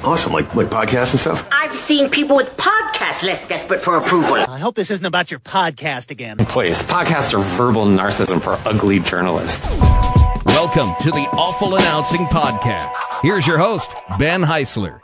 Awesome, like podcasts and stuff? I've seen people with podcasts less desperate for approval. I hope this isn't about your podcast again. Please, podcasts are verbal narcissism for ugly journalists. Welcome to the Awful Announcing Podcast. Here's your host, Ben Heisler.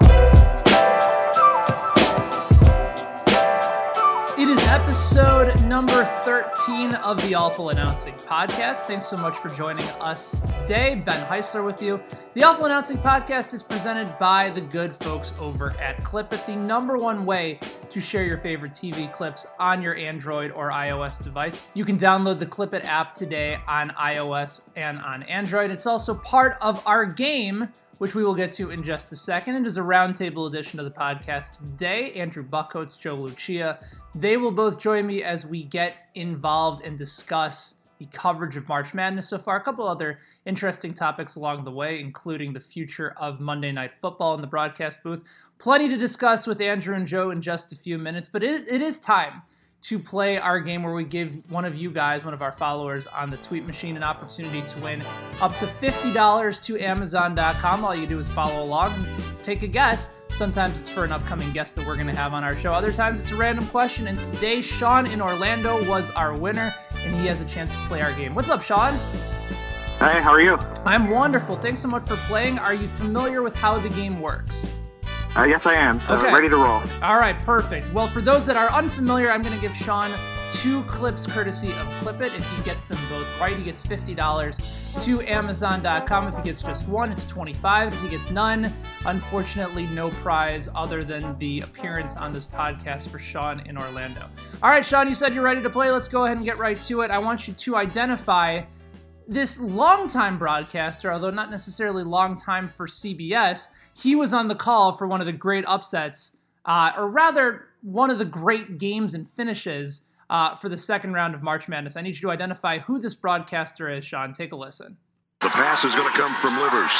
It is episode number 13 of the Awful Announcing Podcast. Thanks so much for joining us today. Ben Heisler with you. The Awful Announcing Podcast is presented by the good folks over at Clip It, the number one way to share your favorite TV clips on your Android or iOS device. You can download the Clip It app today on iOS and on Android. It's also part of our game, which we will get to in just a second. It is a roundtable edition of the podcast today. Andrew Buckholtz, Joe Lucia. They will both join me as we get involved and discuss the coverage of March Madness so far. A couple other interesting topics along the way, including the future of Monday Night Football in the broadcast booth. Plenty to discuss with Andrew and Joe in just a few minutes, but it is time to play our game where we give one of you guys, one of our followers on the tweet machine, an opportunity to win up to $50 to Amazon.com. All you do is follow along and take a guess. Sometimes it's for an upcoming guest that we're going to have on our show. Other times it's a random question. And today, Sean in Orlando was our winner, and he has a chance to play our game. What's up, Sean? Hey, how are you? I'm wonderful. Thanks so much for playing. Are you familiar with how the game works? Yes, I am. So okay. Ready to roll. All right, perfect. Well, for those that are unfamiliar, I'm going to give Sean 2 clips courtesy of Clip It. If he gets them both right, he gets $50 to Amazon.com. If he gets just one, it's $25. If he gets none, unfortunately, no prize other than the appearance on this podcast for Sean in Orlando. All right, Sean, you said you're ready to play. Let's go ahead and get right to it. I want you to identify this longtime broadcaster, although not necessarily long time for CBS. He was on the call for one of the great upsets, or rather, one of the great games and finishes for the second round of March Madness. I need you to identify who this broadcaster is, Sean. Take a listen. The pass is going to come from Livers.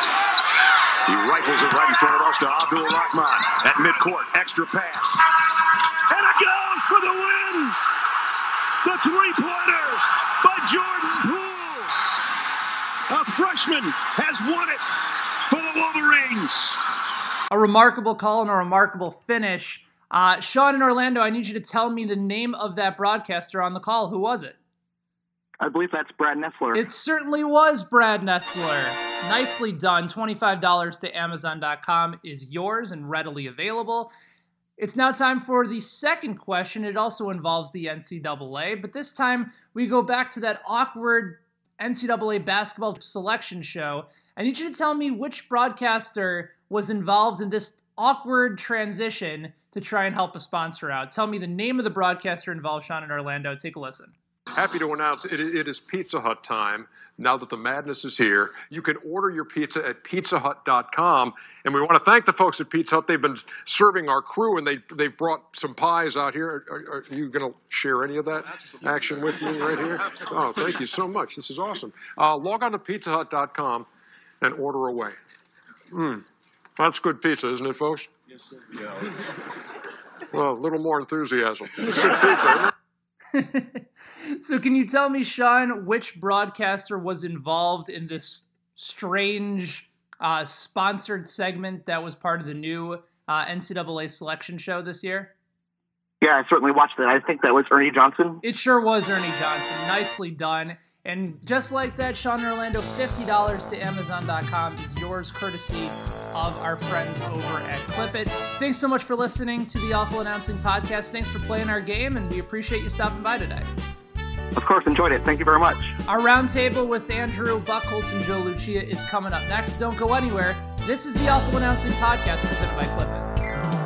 He rifles it right in front of us to Abdul Rahman at midcourt. Extra pass. And it goes for the win! The three-pointer by Jordan Poole. A freshman has won it for the Wolverines. A remarkable call and a remarkable finish. Sean in Orlando, I need you to tell me the name of that broadcaster on the call. Who was it? I believe that's Brad Nessler. It certainly was Brad Nessler. Nicely done. $25 to Amazon.com is yours and readily available. It's now time for the second question. It also involves the NCAA, but this time we go back to that awkward NCAA basketball selection show. I need you to tell me which broadcaster was involved in this awkward transition to try and help a sponsor out. Tell me the name of the broadcaster involved, Sean in Orlando. Take a listen. Happy to announce it is Pizza Hut time. Now that the madness is here, you can order your pizza at pizzahut.com. And we want to thank the folks at Pizza Hut. They've been serving our crew, and they've brought some pies out here. Are you going to share any of that action with me right here? Oh, thank you so much. This is awesome. Log on to pizzahut.com and order away. That's good pizza, isn't it, folks? Yes, sir. Yeah. Well, a little more enthusiasm. It's good pizza, isn't it? So can you tell me, Sean, which broadcaster was involved in this strange sponsored segment that was part of the new NCAA selection show this year? Yeah, I certainly watched it. I think that was Ernie Johnson. It sure was Ernie Johnson. Nicely done. And just like that, Sean in Orlando, $50 to Amazon.com is yours, courtesy of our friends over at Clip It. Thanks so much for listening to the Awful Announcing Podcast. Thanks for playing our game, and we appreciate you stopping by today. Of course, enjoyed it. Thank you very much. Our roundtable with Andrew Buckholtz and Joe Lucia is coming up next. Don't go anywhere. This is the Awful Announcing Podcast presented by Clip It.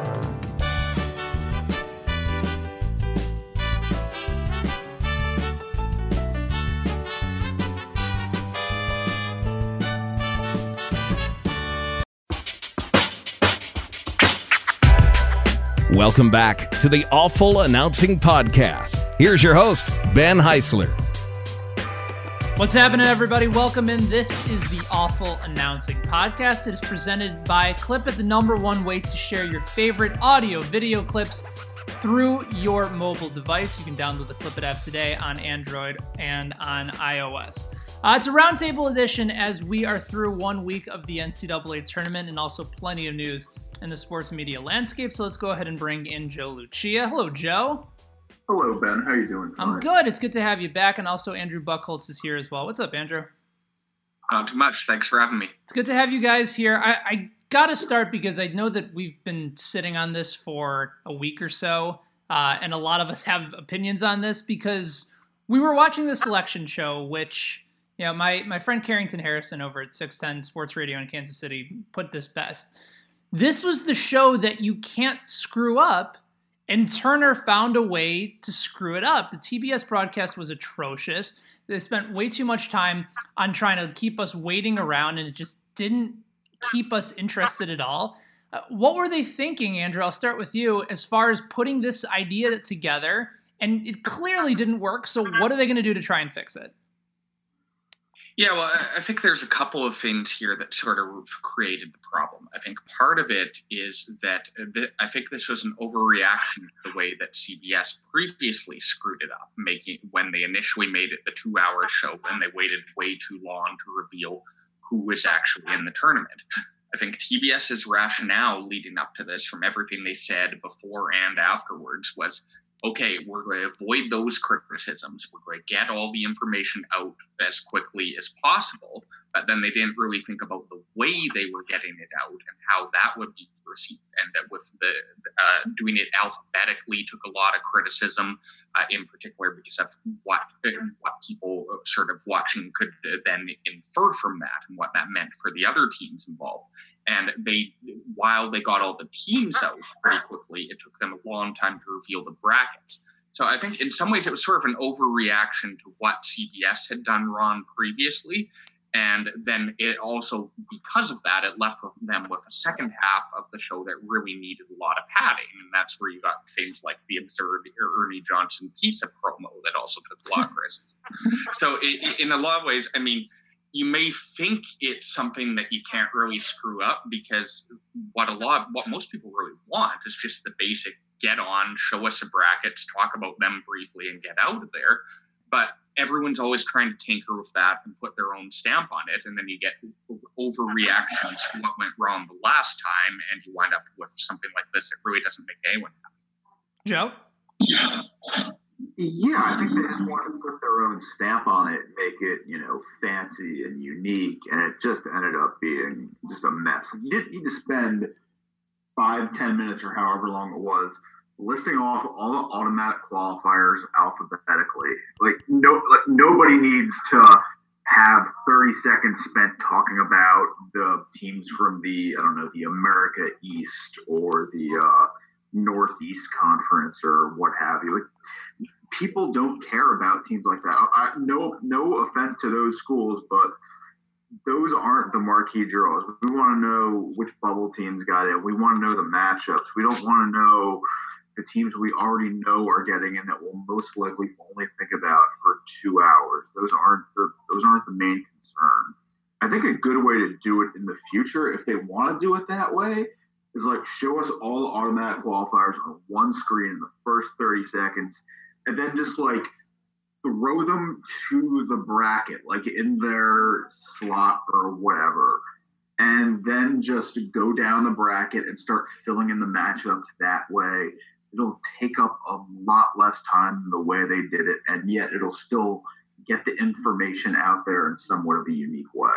Welcome back to the Awful Announcing Podcast. Here's your host, Ben Heisler. What's happening, everybody? Welcome in. This is the Awful Announcing Podcast. It is presented by Clip It, the number one way to share your favorite audio, video clips through your mobile device. You can download the Clip It app today on Android and on iOS. It's a roundtable edition as we are through 1 week of the NCAA tournament and also plenty of news in the sports media landscape. So let's go ahead and bring in Joe Lucia. Hello, Joe. Hello, Ben. How are you doing tonight? I'm good. It's good to have you back. And also Andrew Buchholz is here as well. What's up, Andrew? Not too much. Thanks for having me. It's good to have you guys here. I got to start because I know that we've been sitting on this for a week or so, and a lot of us have opinions on this because we were watching the selection show, which, you know, my friend Carrington Harrison over at 610 Sports Radio in Kansas City put this best. This was the show that you can't screw up, and Turner found a way to screw it up. The TBS broadcast was atrocious. They spent way too much time on trying to keep us waiting around, and it just didn't keep us interested at all. What were they thinking, Andrew? I'll start with you as far as putting this idea together, and it clearly didn't work. So what are they going to do to try and fix it? Yeah, well, I think there's a couple of things here that sort of created the problem. I think part of it is that I think this was an overreaction to the way that CBS previously screwed it up, when they initially made it the 2-hour show, and they waited way too long to reveal who was actually in the tournament. I think TBS's rationale leading up to this, from everything they said before and afterwards, was, okay, we're going to avoid those criticisms. We're going to get all the information out as quickly as possible. But then they didn't really think about the way they were getting it out and how that would be received. And that with the doing it alphabetically took a lot of criticism, in particular because of what people sort of watching could then infer from that and what that meant for the other teams involved. And while they got all the teams out pretty quickly, it took them a long time to reveal the brackets. So I think in some ways it was sort of an overreaction to what CBS had done wrong previously. And then it also, because of that, it left them with a second half of the show that really needed a lot of padding. And that's where you got things like the absurd Ernie Johnson pizza promo that also took a lot of risks. So in a lot of ways, I mean, you may think it's something that you can't really screw up because what most people really want is just the basic get on, show us the brackets, talk about them briefly and get out of there. But everyone's always trying to tinker with that and put their own stamp on it. And then you get overreactions to what went wrong the last time, and you wind up with something like this that really doesn't make anyone happy. Joe? Yeah, I think they just wanted to put their own stamp on it, make it, fancy and unique, and it just ended up being just a mess. You didn't need to spend 5-10 minutes or however long it was listing off all the automatic qualifiers alphabetically. Nobody needs to have 30 seconds spent talking about the teams from the America East or the Northeast Conference or what have you. People don't care about teams like that. No offense to those schools, but those aren't the marquee draws. We want to know which bubble teams got in. We want to know the matchups. We don't want to know the teams we already know are getting in that we'll most likely only think about for 2 hours. Those aren't the main concern. I think a good way to do it in the future, if they want to do it that way, is show us all the automatic qualifiers on one screen in the first 30 seconds, and then just throw them to the bracket, in their slot or whatever, and then just go down the bracket and start filling in the matchups that way. It'll take up a lot less time than the way they did it, and yet it'll still get the information out there in somewhat of a unique way.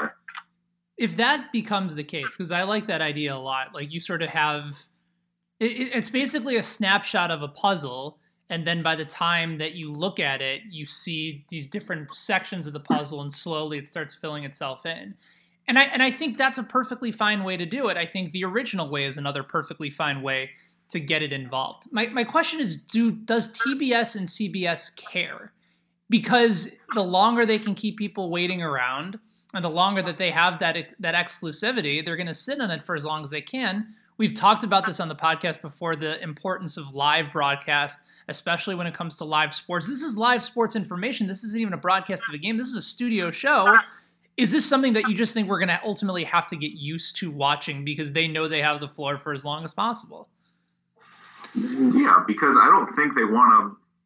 If that becomes the case, because I like that idea a lot, you sort of have, it's basically a snapshot of a puzzle, and then by the time that you look at it, you see these different sections of the puzzle, and slowly it starts filling itself in. And I think that's a perfectly fine way to do it. I think the original way is another perfectly fine way to get it involved. My question is, does TBS and CBS care? Because the longer they can keep people waiting around, and the longer that they have that exclusivity, they're going to sit on it for as long as they can. We've talked about this on the podcast before, the importance of live broadcast, especially when it comes to live sports. This is live sports information. This isn't even a broadcast of a game. This is a studio show. Is this something that you just think we're going to ultimately have to get used to watching because they know they have the floor for as long as possible? Yeah, because I don't think they want to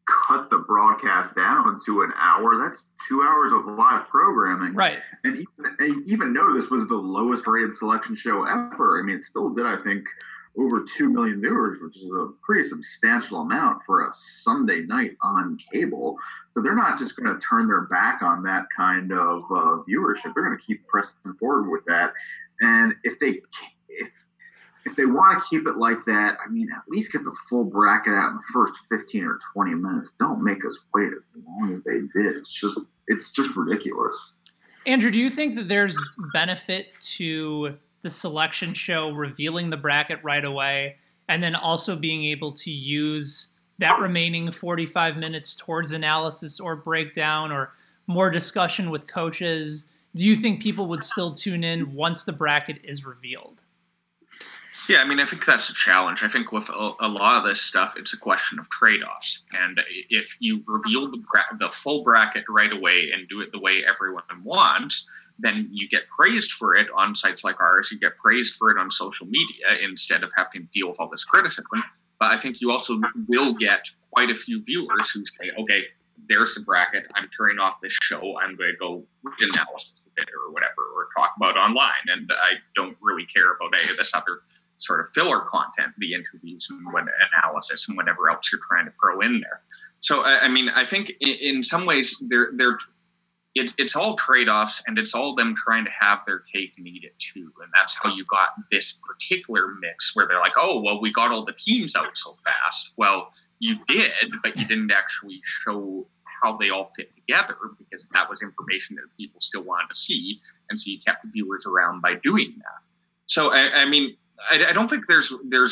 cut the broadcast down to an hour, that's 2 hours of live programming. Right. And even though this was the lowest rated selection show ever, I mean, it still did, I think, over 2 million viewers, which is a pretty substantial amount for a Sunday night on cable. So they're not just going to turn their back on that kind of viewership. They're going to keep pressing forward with that. And if they want to keep it like that, I mean, at least get the full bracket out in the first 15 or 20 minutes. Don't make us wait as long as they did. It's just ridiculous. Andrew, do you think that there's benefit to the selection show revealing the bracket right away and then also being able to use that remaining 45 minutes towards analysis or breakdown or more discussion with coaches? Do you think people would still tune in once the bracket is revealed? Yeah, I mean, I think that's a challenge. I think with a lot of this stuff, it's a question of trade-offs. And if you reveal the full bracket right away and do it the way everyone wants, then you get praised for it on sites like ours. You get praised for it on social media instead of having to deal with all this criticism. But I think you also will get quite a few viewers who say, okay, there's the bracket. I'm turning off this show. I'm going to go read analysis of it or whatever, or talk about online. And I don't really care about any of this other sort of filler content, the interviews and analysis and whatever else you're trying to throw in there. So, I mean, I think in some ways it's all trade-offs, and it's all them trying to have their cake and eat it too. And that's how you got this particular mix where they're like, oh, well, we got all the teams out so fast. Well, you did, but you didn't actually show how they all fit together, because that was information that people still wanted to see. And so you kept the viewers around by doing that. So, I mean, I don't think there's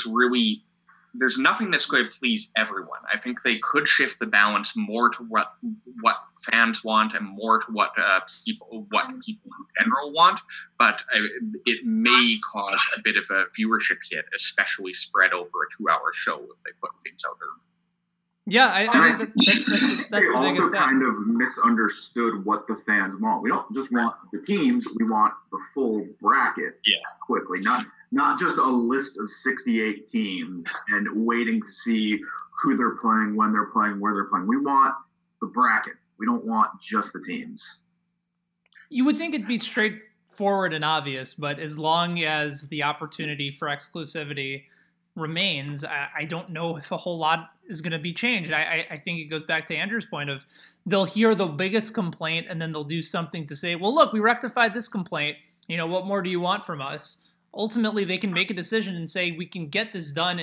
nothing that's going to please everyone. I think they could shift the balance more to what fans want and more to what people in general want. But it may cause a bit of a viewership hit, especially spread over a 2-hour show if they put things out there. Yeah, I think that's the biggest thing. They also kind of misunderstood what the fans want. We don't just want the teams; we want the full bracket quickly, not just a list of 68 teams and waiting to see who they're playing, when they're playing, where they're playing. We want the bracket. We don't want just the teams. You would think it'd be straightforward and obvious, but as long as the opportunity for exclusivity remains, I don't know if a whole lot is going to be changed. I think it goes back to Andrew's point of they'll hear the biggest complaint and then they'll do something to say, well, look, we rectified this complaint. You know, what more do you want from us? Ultimately, they can make a decision and say, we can get this done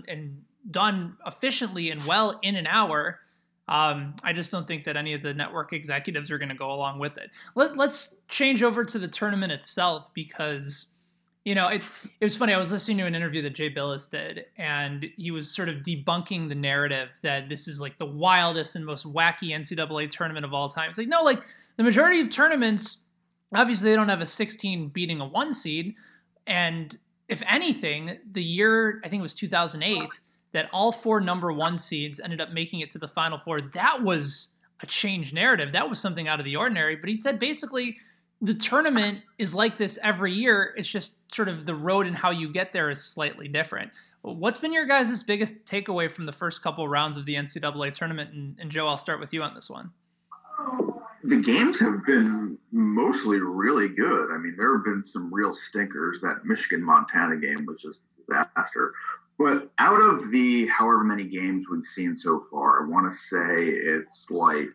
efficiently and well in an hour. I just don't think that any of the network executives are going to go along with it. Let's change over to the tournament itself, because you know, it was funny. I was listening to an interview that Jay Billis did, and he was sort of debunking the narrative that this is like the wildest and most wacky NCAA tournament of all time. It's like, no, like the majority of tournaments, obviously they don't have a 16 beating a 1 seed. And if anything, the year, I think it was 2008, that all 4 number 1 seeds ended up making it to the Final Four. That was a changed narrative. That was something out of the ordinary. But he said basically, the tournament is like this every year. It's just sort of the road and how you get there is slightly different. What's been your guys' biggest takeaway from the first couple rounds of the NCAA tournament? And Joe, I'll start with you on this one. The games have been mostly really good. I mean, there have been some real stinkers. That Michigan-Montana game was just a disaster. But out of the however many games we've seen so far, I want to say it's like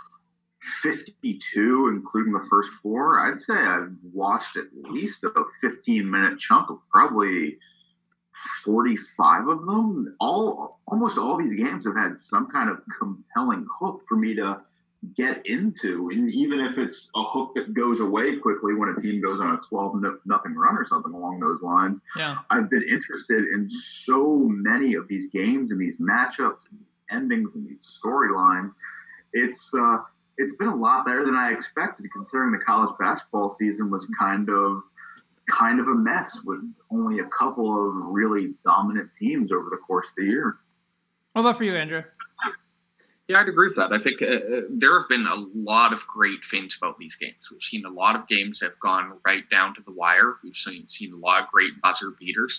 52, including the first 4. I'd say I've watched at least a 15-minute chunk of probably 45 of them. Almost all these games have had some kind of compelling hook for me to get into, and even if it's a hook that goes away quickly when a team goes on a 12-0 run or something along those lines. Yeah. I've been interested in so many of these games and these matchups and these endings and these storylines. It's been a lot better than I expected, considering the college basketball season was kind of a mess with only a couple of really dominant teams over the course of the year. What about for you, Andrew? Yeah, I'd agree with that. I think there have been a lot of great things about these games. We've seen a lot of games that have gone right down to the wire. We've seen a lot of great buzzer beaters.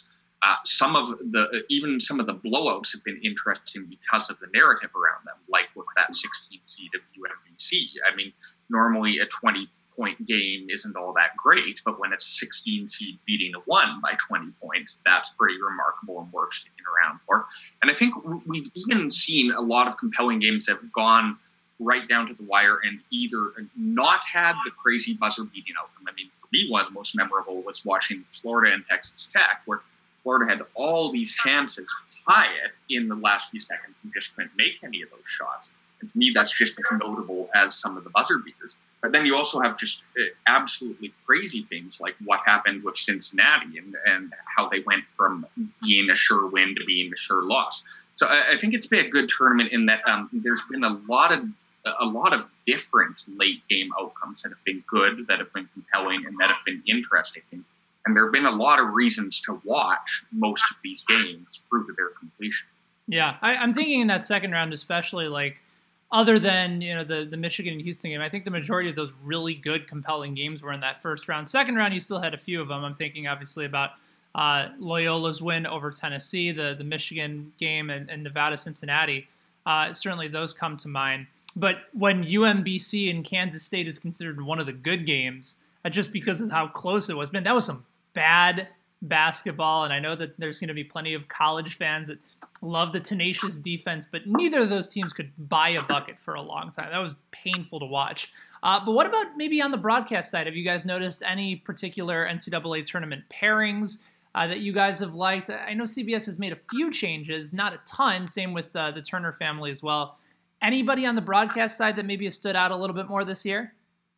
some of the blowouts have been interesting because of the narrative around them, like with that 16 seed of UMBC. I mean, normally a 20-point game isn't all that great, but when it's a 16 seed beating a 1 by 20 points, that's pretty remarkable and worth sticking around for. And I think we've even seen a lot of compelling games that have gone right down to the wire and either not had the crazy buzzer-beating outcome. I mean, for me, one of the most memorable was watching Florida and Texas Tech, where Florida had all these chances to tie it in the last few seconds and just couldn't make any of those shots. And to me, that's just as notable as some of the buzzer beaters. But then you also have just absolutely crazy things like what happened with Cincinnati and how they went from being a sure win to being a sure loss. So I think it's been a good tournament in that there's been a lot of different late game outcomes that have been good, that have been compelling, and that have been interesting. And there have been a lot of reasons to watch most of these games through to their completion. Yeah, I'm thinking in that second round, especially like other than the Michigan and Houston game, I think the majority of those really good, compelling games were in that first round. Second round, you still had a few of them. I'm thinking obviously about Loyola's win over Tennessee, the Michigan game, and Nevada-Cincinnati. Certainly those come to mind. But when UMBC and Kansas State is considered one of the good games, just because of how close it was, man, that was some bad basketball. And I know that there's going to be plenty of college fans that love the tenacious defense, but neither of those teams could buy a bucket for a long time. That was painful to watch. But what about maybe on the broadcast side? Have you guys noticed any particular NCAA tournament pairings that you guys have liked? I know CBS has made a few changes, not a ton. Same with the Turner family as well. Anybody on the broadcast side that maybe has stood out a little bit more this year?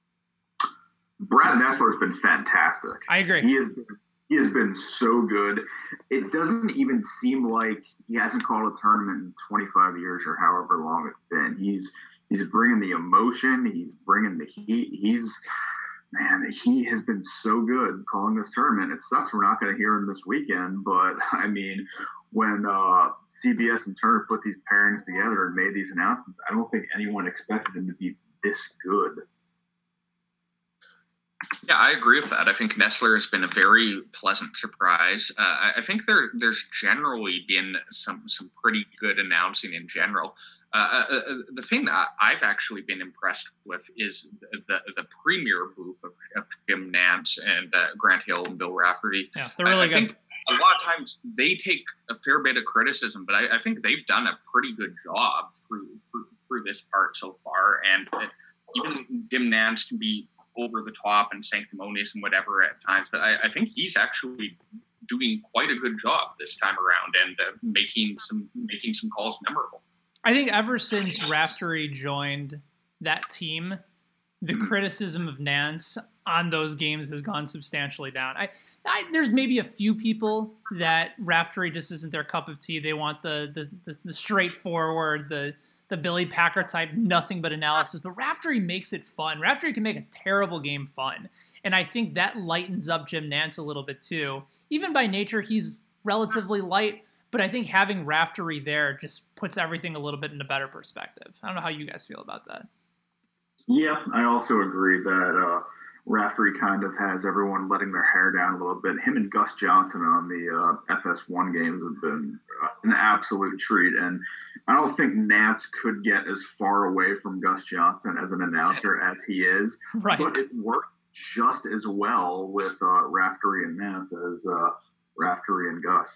Brad Nessler has been fantastic. I agree. He has been so good. It doesn't even seem like he hasn't called a tournament in 25 years or however long it's been. He's bringing the emotion. He's bringing the heat. He has been so good calling this tournament. It sucks we're not going to hear him this weekend, but I mean, when CBS and Turner put these pairings together and made these announcements, I don't think anyone expected him to be this good. Yeah, I agree with that. I think Nessler has been a very pleasant surprise. I think there's generally been some pretty good announcing in general. The thing that I've actually been impressed with is the premier booth of Jim Nantz and Grant Hill and Bill Raftery. Yeah, they're really good. I think a lot of times they take a fair bit of criticism, but I think they've done a pretty good job through this part so far. And even Jim Nantz can be over the top and sanctimonious and whatever at times, but I think he's actually doing quite a good job this time around and making some calls memorable. I think ever since Raftery joined that team, the criticism of Nantz on those games has gone substantially down. There's maybe a few people that Raftery just isn't their cup of tea. They want the straightforward, the Billy Packer type, nothing but analysis. But Raftery makes it fun. Raftery can make a terrible game fun. And I think that lightens up Jim Nantz a little bit too. Even by nature, he's relatively light. But I think having Raftery there just puts everything a little bit in a better perspective. I don't know how you guys feel about that. Yeah, I also agree that Raftery kind of has everyone letting their hair down a little bit. Him and Gus Johnson on the FS1 games have been an absolute treat. And I don't think Nantz could get as far away from Gus Johnson as an announcer as he is. Right. But it worked just as well with Raftery and Nantz as Raftery and Gus.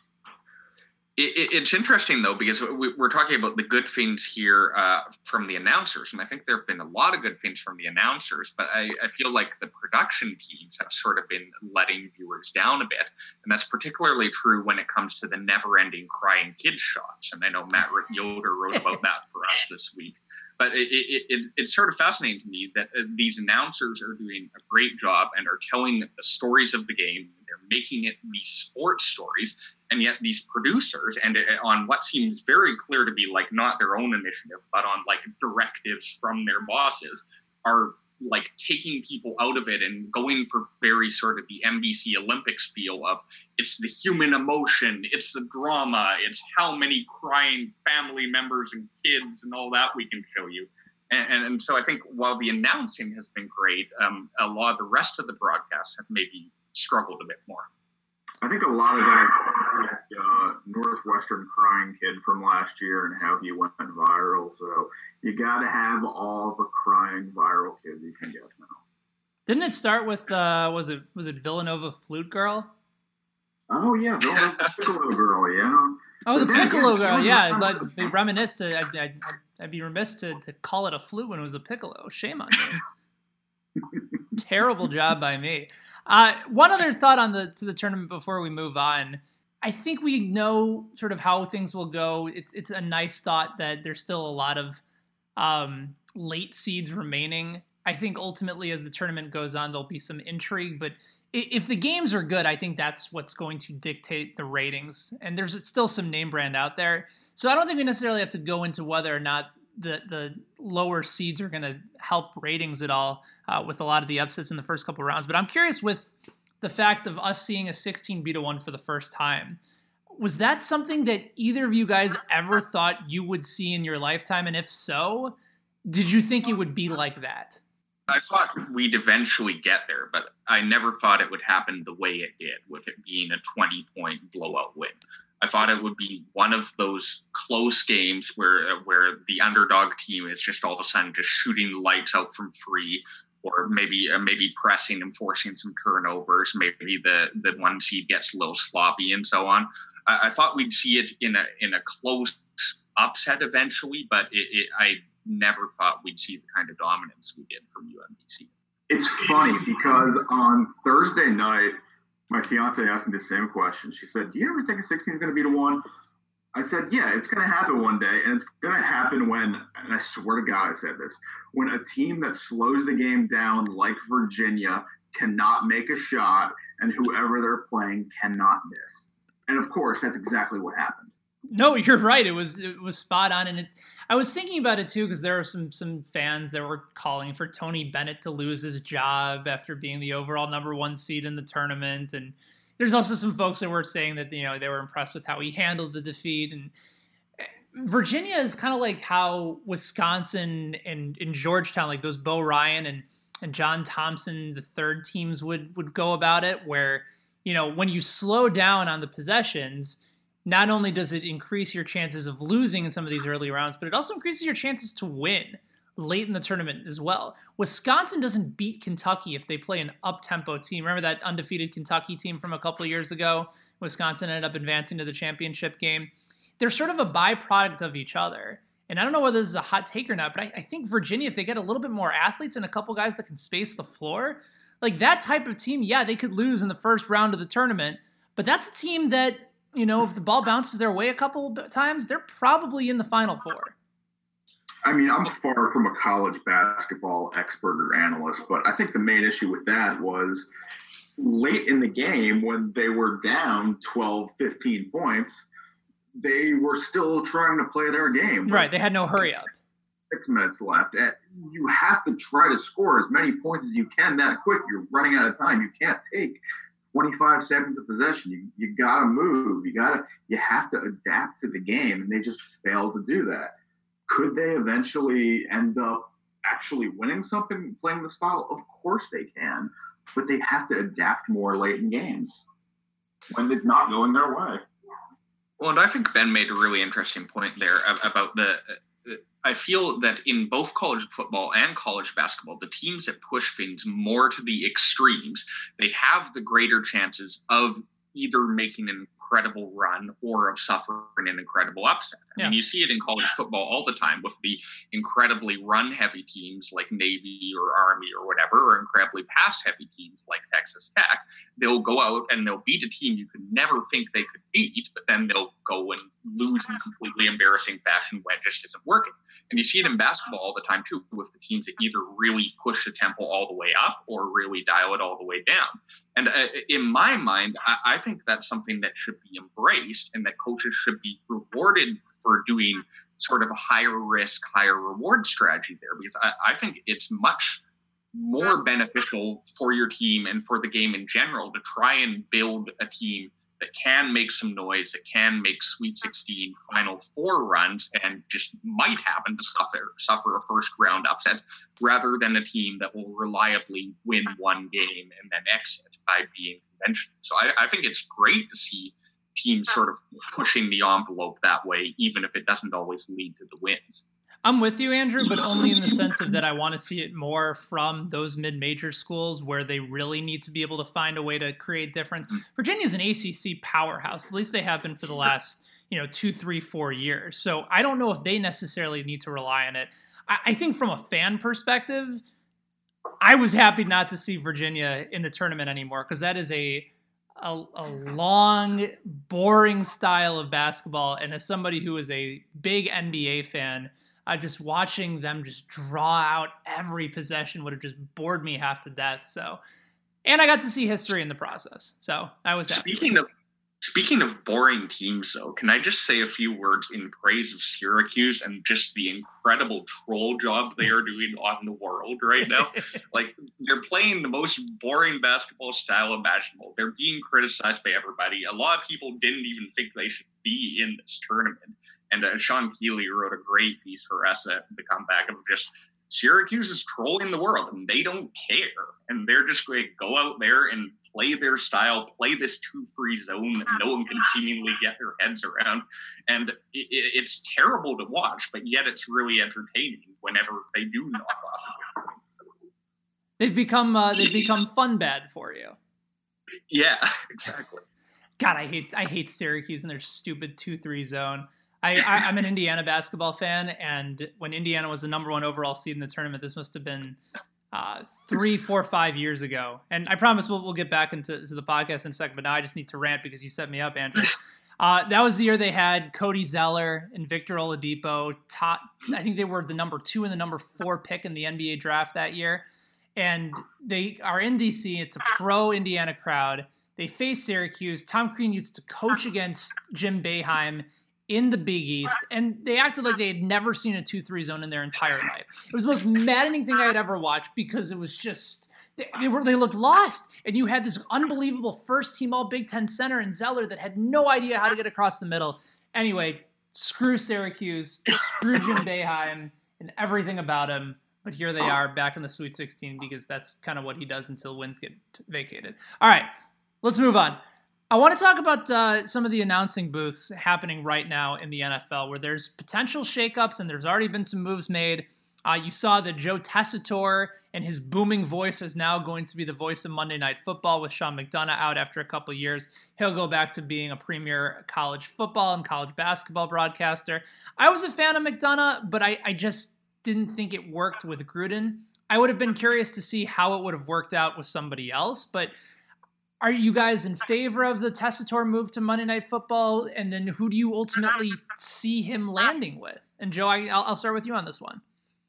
It's interesting, though, because we're talking about the good things here from the announcers, and I think there have been a lot of good things from the announcers, but I feel like the production teams have sort of been letting viewers down a bit, and that's particularly true when it comes to the never-ending crying kid shots, and I know Matt Yoder wrote about that for us this week. But it's sort of fascinating to me that these announcers are doing a great job and are telling the stories of the game. They're making it these sports stories, and yet these producers, and on what seems very clear to be like not their own initiative, but on like directives from their bosses, are like taking people out of it and going for very sort of the NBC Olympics feel of it's the human emotion, it's the drama, it's how many crying family members and kids and all that we can show you. And so I think while the announcing has been great, a lot of the rest of the broadcasts have maybe struggled a bit more. I think a lot of that Northwestern crying kid from last year and how he went viral. So you got to have all the crying viral kids you can get now. Didn't it start with was it Villanova Flute Girl? Oh yeah, Villanova Piccolo Girl, yeah. Oh, the Piccolo Girl, yeah. I'd be remiss I'd be remiss to call it a flute when it was a piccolo. Shame on me. Terrible job by me. One other thought to the tournament before we move on. I think we know sort of how things will go. It's a nice thought that there's still a lot of late seeds remaining. I think ultimately as the tournament goes on, there'll be some intrigue, but if the games are good, I think that's what's going to dictate the ratings. And there's still some name brand out there. So I don't think we necessarily have to go into whether or not the lower seeds are going to help ratings at all with a lot of the upsets in the first couple of rounds. But I'm curious with the fact of us seeing a 16-1 for the first time. Was that something that either of you guys ever thought you would see in your lifetime? And if so, did you think it would be like that? I thought we'd eventually get there, but I never thought it would happen the way it did, with it being a 20-point blowout win. I thought it would be one of those close games where the underdog team is just all of a sudden just shooting lights out from free, or maybe pressing and forcing some turnovers. Maybe the one seed gets a little sloppy and so on. I thought we'd see it in a close upset eventually, but I never thought we'd see the kind of dominance we did from UMBC. It's funny because on Thursday night, my fiance asked me the same question. She said, "Do you ever think a 16 is going to be 1?" I said, "Yeah, it's going to happen one day, and it's going to happen when," and I swear to God I said this, when a team that slows the game down like Virginia cannot make a shot, and whoever they're playing cannot miss. And of course, that's exactly what happened. No, you're right. It was spot on, and I was thinking about it too because there were some fans that were calling for Tony Bennett to lose his job after being the overall number 1 seed in the tournament, and there's also some folks that were saying that they were impressed with how he handled the defeat. And Virginia is kind of like how Wisconsin and Georgetown, like those Bo Ryan and John Thompson, the third teams would go about it, where when you slow down on the possessions, not only does it increase your chances of losing in some of these early rounds, but it also increases your chances to win late in the tournament as well. Wisconsin doesn't beat Kentucky if they play an up-tempo team. Remember that undefeated Kentucky team from a couple of years ago? Wisconsin ended up advancing to the championship game. They're sort of a byproduct of each other. And I don't know whether this is a hot take or not, but I think Virginia, if they get a little bit more athletes and a couple guys that can space the floor, like that type of team, yeah, they could lose in the first round of the tournament, but that's a team that, if the ball bounces their way a couple of times, they're probably in the Final Four. I mean, I'm far from a college basketball expert or analyst, but I think the main issue with that was late in the game when they were down 12, 15 points, they were still trying to play their game. Right, they had no hurry up. 6 minutes left. You have to try to score as many points as you can that quick. You're running out of time. You can't take 25 seconds of possession. You got to move. You have to adapt to the game, and they just failed to do that. Could they eventually end up actually winning something playing the style? Of course they can, but they have to adapt more late in games when it's not going their way. Well, and I think Ben made a really interesting point there about I feel that in both college football and college basketball, the teams that push things more to the extremes, they have the greater chances of either making an incredible run or of suffering an incredible upset. I mean, you see it in college football all the time with the incredibly run-heavy teams like Navy or Army or whatever, or incredibly pass-heavy teams like Texas Tech. They'll go out and they'll beat a team you could never think they could beat, but then they'll go and lose in completely embarrassing fashion when it just isn't working. And you see it in basketball all the time, too, with the teams that either really push the tempo all the way up or really dial it all the way down. And in my mind, I think that's something that should be embraced and that coaches should be rewarded for doing sort of a higher risk, higher reward strategy there, because I think it's much more beneficial for your team and for the game in general to try and build a team that can make some noise, that can make Sweet 16 Final Four runs and just might happen to suffer a first round upset, rather than a team that will reliably win one game and then exit by being conventional. So I think it's great to see teams sort of pushing the envelope that way, even if it doesn't always lead to the wins. I'm with you, Andrew, but only in the sense of that I want to see it more from those mid-major schools where they really need to be able to find a way to create difference. Virginia's an ACC powerhouse. At least they have been for the last 2, 3, 4 years. So I don't know if they necessarily need to rely on it. I think from a fan perspective, I was happy not to see Virginia in the tournament anymore because that is a long, boring style of basketball. And as somebody who is a big NBA fan, just watching them just draw out every possession would have just bored me half to death. So, and I got to see history in the process. So I was happy. Speaking of boring teams, though, can I just say a few words in praise of Syracuse and just the incredible troll job they are doing on the world right now? Like, they're playing the most boring basketball style imaginable. They're being criticized by everybody. A lot of people didn't even think they should be in this tournament. And Sean Keeley wrote a great piece for us at The Comeback of just Syracuse is trolling the world, and they don't care. And they're just going to go out there and play their style, play this 2-free zone that no one can seemingly get their heads around. And it's terrible to watch, but yet it's really entertaining whenever they do knock off. They've become fun bad for you. Yeah, exactly. God, I hate Syracuse and their stupid 2-3 zone. I'm an Indiana basketball fan, and when Indiana was the number 1 overall seed in the tournament, this must have been 3, 4, 5 years ago. And I promise we'll get back into the podcast in a second, but now I just need to rant because you set me up, Andrew. That was the year they had Cody Zeller and Victor Oladipo. I think they were the number 2 and the number 4 pick in the NBA draft that year. And they are in DC. It's a pro Indiana crowd. They face Syracuse. Tom Crean used to coach against Jim Boeheim in the Big East, and they acted like they had never seen a 2-3 zone in their entire life. It was the most maddening thing I had ever watched because it was just they looked lost, and you had this unbelievable first-team All-Big Ten center in Zeller that had no idea how to get across the middle. Anyway, screw Syracuse, screw Jim Boeheim, and everything about him. But here they are back in the Sweet 16 because that's kind of what he does until wins get vacated. All right, let's move on. I want to talk about some of the announcing booths happening right now in the NFL where there's potential shakeups and there's already been some moves made. You saw that Joe Tessitore and his booming voice is now going to be the voice of Monday Night Football with Sean McDonough out after a couple of years. He'll go back to being a premier college football and college basketball broadcaster. I was a fan of McDonough, but I just didn't think it worked with Gruden. I would have been curious to see how it would have worked out with somebody else, but are you guys in favor of the Tessitore move to Monday Night Football? And then who do you ultimately see him landing with? And Joe, I'll start with you on this one.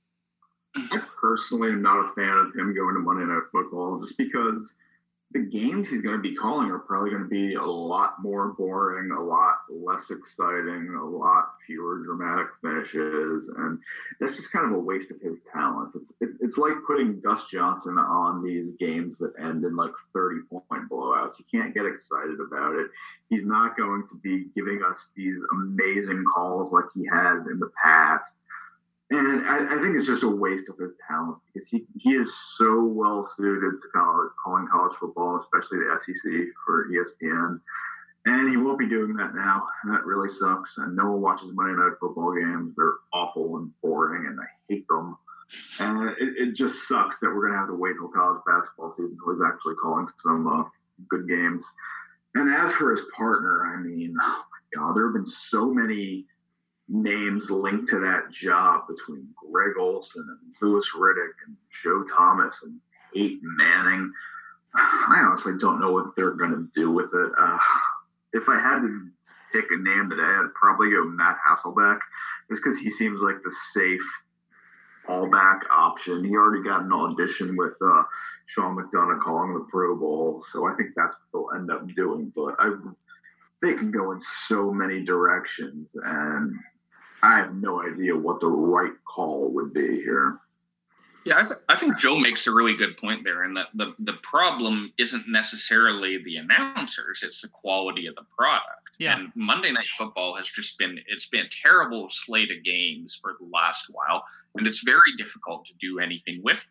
I personally am not a fan of him going to Monday Night Football just because the games he's going to be calling are probably going to be a lot more boring, a lot less exciting, a lot fewer dramatic finishes, and that's just kind of a waste of his talent. It's like putting Gus Johnson on these games that end in like 30-point blowouts. You can't get excited about it. He's not going to be giving us these amazing calls like he has in the past. And I think it's just a waste of his talent because he is so well suited to calling college football, especially the SEC for ESPN. And he won't be doing that now. And that really sucks. And no one watches Monday Night Football games. They're awful and boring, and I hate them. And it just sucks that we're going to have to wait till college basketball season until he's actually calling some good games. And as for his partner, I mean, oh my God, there have been so many names linked to that job between Greg Olson and Louis Riddick and Joe Thomas and Peyton Manning. I honestly don't know what they're going to do with it. If I had to pick a name today, I'd probably go Matt Hasselbeck just because he seems like the safe fallback option. He already got an audition with Sean McDonough calling the Pro Bowl, so I think that's what they'll end up doing. But they can go in so many directions, and I have no idea what the right call would be here. Yeah, I think Joe makes a really good point there, and that the problem isn't necessarily the announcers; it's the quality of the product. Yeah. And Monday Night Football has just been a terrible slate of games for the last while, and it's very difficult to do anything with that.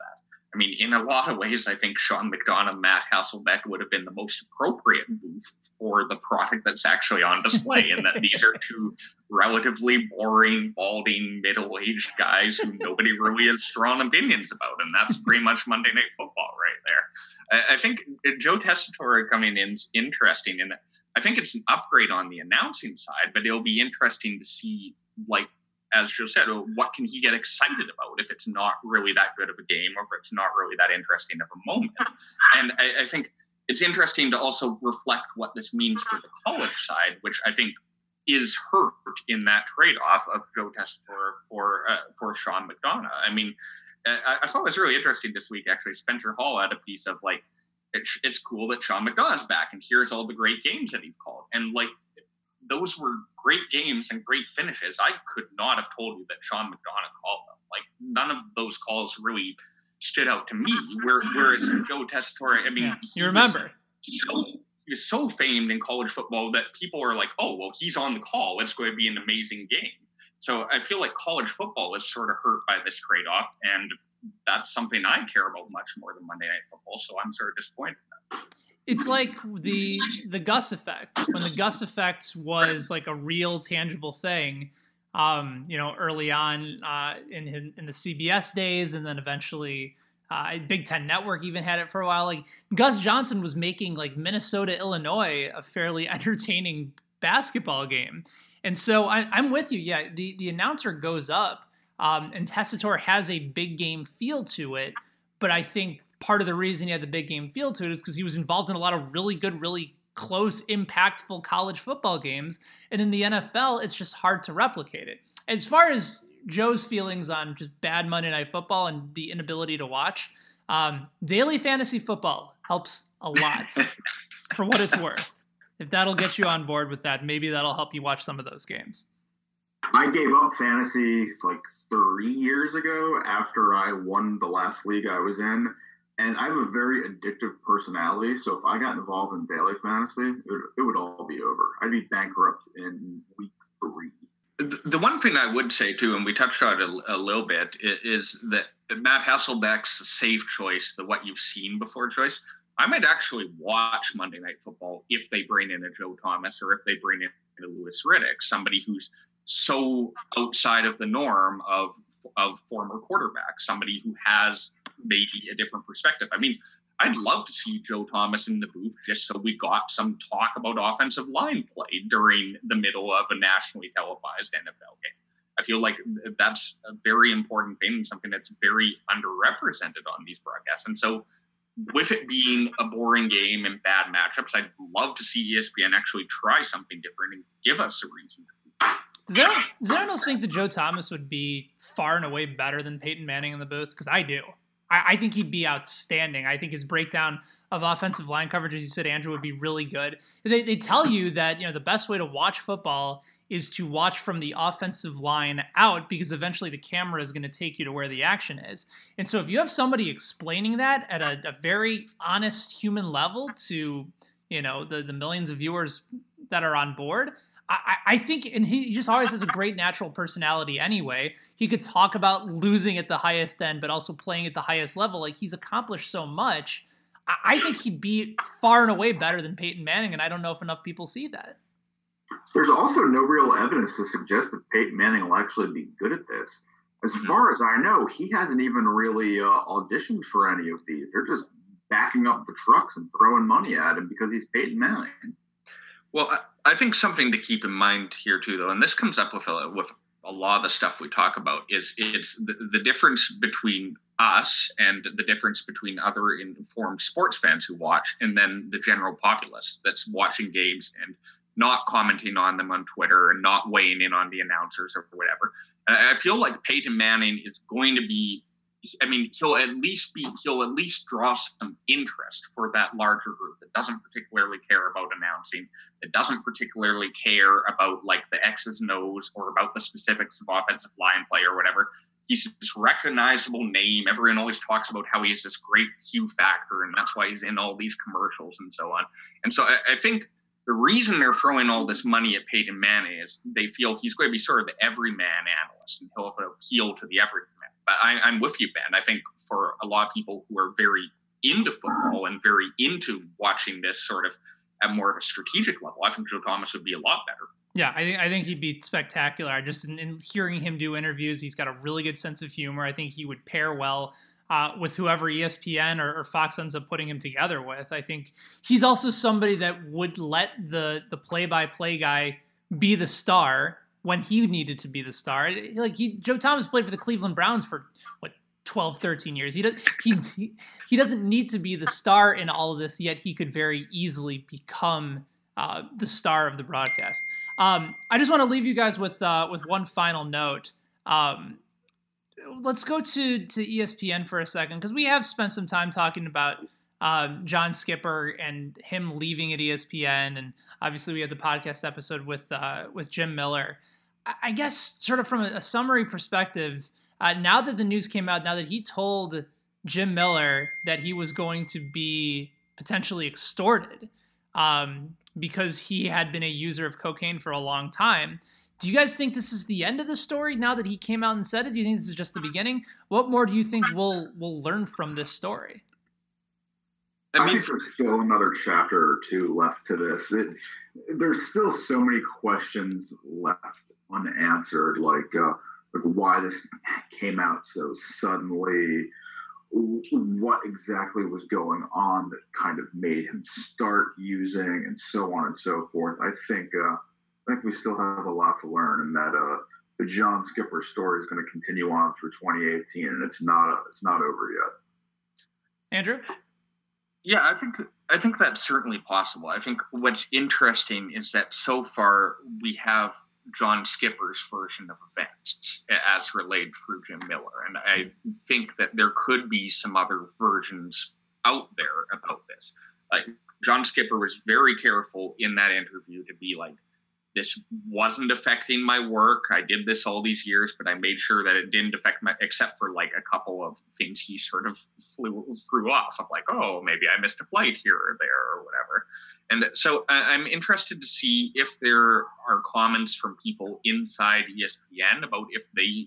I mean, in a lot of ways, I think Sean McDonough, Matt Hasselbeck would have been the most appropriate booth for the product that's actually on display, and that these are two relatively boring, balding, middle-aged guys who nobody really has strong opinions about, and that's pretty much Monday Night Football right there. I think Joe Tessitore coming in is interesting, and I think it's an upgrade on the announcing side, but it'll be interesting to see, like, as Joe said, what can he get excited about if it's not really that good of a game or if it's not really that interesting of a moment? And I think it's interesting to also reflect what this means for the college side, which I think is hurt in that trade-off of Joe Tessitore for Sean McDonough. I mean, I thought it was really interesting this week, actually. Spencer Hall had a piece of, like, it's cool that Sean McDonough's back, and here's all the great games that he's called. And, like, those were great games and great finishes. I could not have told you that Sean McDonough called them. Like, none of those calls really stood out to me. Whereas Joe Tessitore, I mean, you remember. He was so famed in college football that people are like, oh, well, he's on the call. It's going to be an amazing game. So I feel like college football is sort of hurt by this trade-off, and that's something I care about much more than Monday Night Football, so I'm sort of disappointed in that. It's like the Gus effect. When the Gus effect was like a real tangible thing, early on in the CBS days, and then eventually Big Ten Network even had it for a while. Like, Gus Johnson was making, like, Minnesota, Illinois a fairly entertaining basketball game. And so I'm with you. Yeah, the announcer goes up, and Tessitore has a big game feel to it. But I think part of the reason he had the big game feel to it is because he was involved in a lot of really good, really close, impactful college football games. And in the NFL, it's just hard to replicate it. As far as Joe's feelings on just bad Monday Night Football and the inability to watch, daily fantasy football helps a lot for what it's worth. If that'll get you on board with that, maybe that'll help you watch some of those games. I gave up fantasy like 3 years ago after I won the last league I was in, and I have a very addictive personality, so if I got involved in daily fantasy, it would all be over. I'd be bankrupt in week 3. The one thing I would say, too, and we touched on it a little bit, is that Matt Hasselbeck's safe choice, the what you've seen before choice, I might actually watch Monday Night Football if they bring in a Joe Thomas or if they bring in a Louis Riddick, somebody who's so outside of the norm of former quarterbacks, somebody who has maybe a different perspective. I mean, I'd love to see Joe Thomas in the booth just so we got some talk about offensive line play during the middle of a nationally televised NFL game. I feel like that's a very important thing and something that's very underrepresented on these broadcasts. And so with it being a boring game and bad matchups, I'd love to see ESPN actually try something different and give us a reason to. Does anyone else think that Joe Thomas would be far and away better than Peyton Manning in the booth? Because I do. I think he'd be outstanding. I think his breakdown of offensive line coverage, as you said, Andrew, would be really good. They tell you that the best way to watch football is to watch from the offensive line out, because eventually the camera is going to take you to where the action is. And so if you have somebody explaining that at a very honest human level to the millions of viewers that are on board, I think, and he just always has a great natural personality anyway. He could talk about losing at the highest end, but also playing at the highest level. Like, he's accomplished so much. I think he'd be far and away better than Peyton Manning, and I don't know if enough people see that. There's also no real evidence to suggest that Peyton Manning will actually be good at this. As far as I know, he hasn't even really auditioned for any of these. They're just backing up the trucks and throwing money at him because he's Peyton Manning. Well, I think something to keep in mind here, too, though, and this comes up with a lot of the stuff we talk about, is it's the difference between us and the difference between other informed sports fans who watch and then the general populace that's watching games and not commenting on them on Twitter and not weighing in on the announcers or whatever. I feel like Peyton Manning is going to be, I mean, he'll at least draw some interest for that larger group that doesn't particularly care about announcing, that doesn't particularly care about like the X's and O's or about the specifics of offensive line play or whatever. He's this recognizable name. Everyone always talks about how he has this great Q factor, and that's why he's in all these commercials and so on. And so I think the reason they're throwing all this money at Peyton Manning is they feel he's going to be sort of the everyman analyst, and he'll appeal to the everyman. But I'm with you, Ben. I think for a lot of people who are very into football and very into watching this sort of at more of a strategic level, I think Joe Thomas would be a lot better. Yeah, I think he'd be spectacular. In hearing him do interviews, he's got a really good sense of humor. I think he would pair well with whoever ESPN or Fox ends up putting him together with. I think he's also somebody that would let the play-by-play guy be the star when he needed to be the star. Joe Thomas played for the Cleveland Browns for 12, 13 years. He doesn't need to be the star in all of this, yet he could very easily become the star of the broadcast. I just want to leave you guys with one final note. Let's go to ESPN for a second, because we have spent some time talking about John Skipper and him leaving at ESPN, and obviously we had the podcast episode with Jim Miller. I guess sort of from a summary perspective, now that the news came out, now that he told Jim Miller that he was going to be potentially extorted because he had been a user of cocaine for a long time, do you guys think this is the end of the story now that he came out and said it? Do you think this is just the beginning? What more do you think we'll learn from this story? I think there's still another chapter or two left to this. There's still so many questions left unanswered, like why this came out so suddenly, what exactly was going on that kind of made him start using, and so on and so forth. I think we still have a lot to learn, and that the John Skipper story is going to continue on through 2018, and it's not over yet. Andrew? Yeah, I think that's certainly possible. I think what's interesting is that so far we have John Skipper's version of events as relayed through Jim Miller, and I think that there could be some other versions out there about this. Like, John Skipper was very careful in that interview to be like, this wasn't affecting my work. I did this all these years, but I made sure that it didn't affect except for like a couple of things he sort of threw off of, like, oh, maybe I missed a flight here or there or whatever. And so I'm interested to see if there are comments from people inside ESPN about if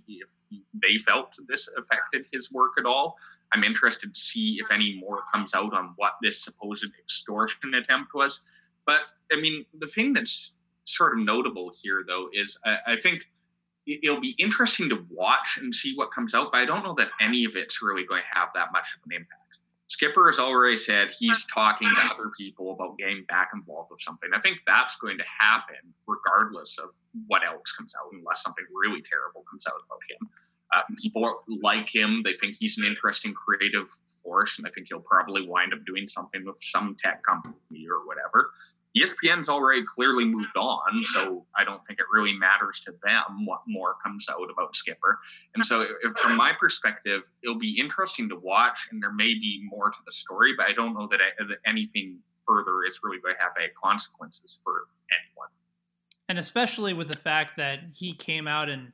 they felt this affected his work at all. I'm interested to see if any more comes out on what this supposed extortion attempt was. But I mean, the thing that's sort of notable here, though, is I think it'll be interesting to watch and see what comes out, but I don't know that any of it's really going to have that much of an impact. Skipper has already said he's talking to other people about getting back involved with something. I think that's going to happen regardless of what else comes out, unless something really terrible comes out about him. People like him. They think he's an interesting creative force, and I think he'll probably wind up doing something with some tech company or whatever. ESPN's already clearly moved on, so I don't think it really matters to them what more comes out about Skipper. And so from my perspective, it'll be interesting to watch, and there may be more to the story, but I don't know that anything further is really going to have any consequences for anyone. And especially with the fact that he came out and,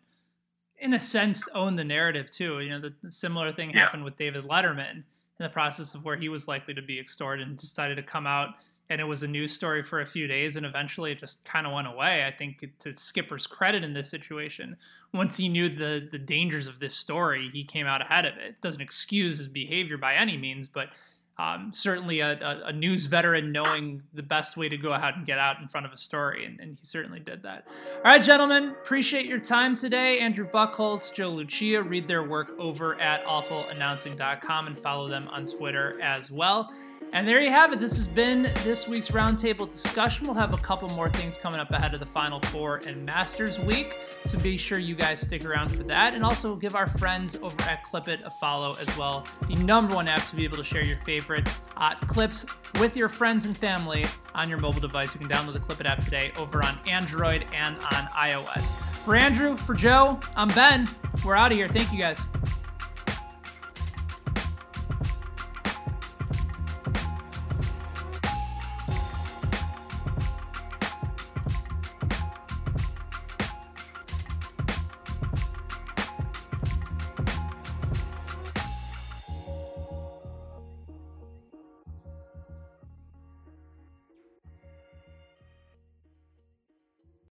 in a sense, owned the narrative too. You know, the similar thing happened with David Letterman in the process of where he was likely to be extorted and decided to come out. And it was a news story for a few days, and eventually it just kind of went away. I think to Skipper's credit in this situation, once he knew the dangers of this story, he came out ahead of it. Doesn't excuse his behavior by any means, but certainly a news veteran knowing the best way to go ahead and get out in front of a story, and he certainly did that. All right, gentlemen, appreciate your time today. Andrew Buchholz, Joe Lucia, read their work over at awfulannouncing.com and follow them on Twitter as well. And there you have it. This has been this week's Roundtable discussion. We'll have a couple more things coming up ahead of the Final Four and Masters Week, so be sure you guys stick around for that. And also give our friends over at Clipit a follow as well, the #1 app to be able to share your favorite clips with your friends and family on your mobile device. You can download the Clipit app today over on Android and on iOS. For Andrew, for Joe, I'm Ben. We're out of here. Thank you guys.